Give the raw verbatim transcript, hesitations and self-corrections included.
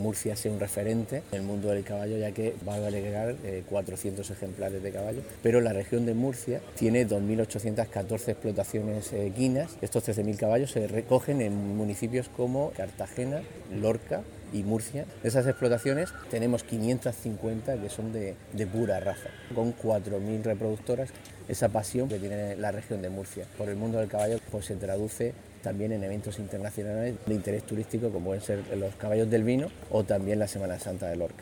Murcia sea un referente en el mundo del caballo, ya que va a agregar eh, cuatrocientos ejemplares de caballos, pero la región de Murcia tiene dos mil ochocientas catorce explotaciones eh, equinas. Estos trece mil caballos se recogen en municipios como Cartagena, Lorca y Murcia. De esas explotaciones tenemos quinientas cincuenta que son de, de pura raza, con cuatro mil reproductoras. Esa pasión que tiene la región de Murcia por el mundo del caballo pues se traduce también en eventos internacionales de interés turístico, como pueden ser los Caballos del Vino o también la Semana Santa de Lorca.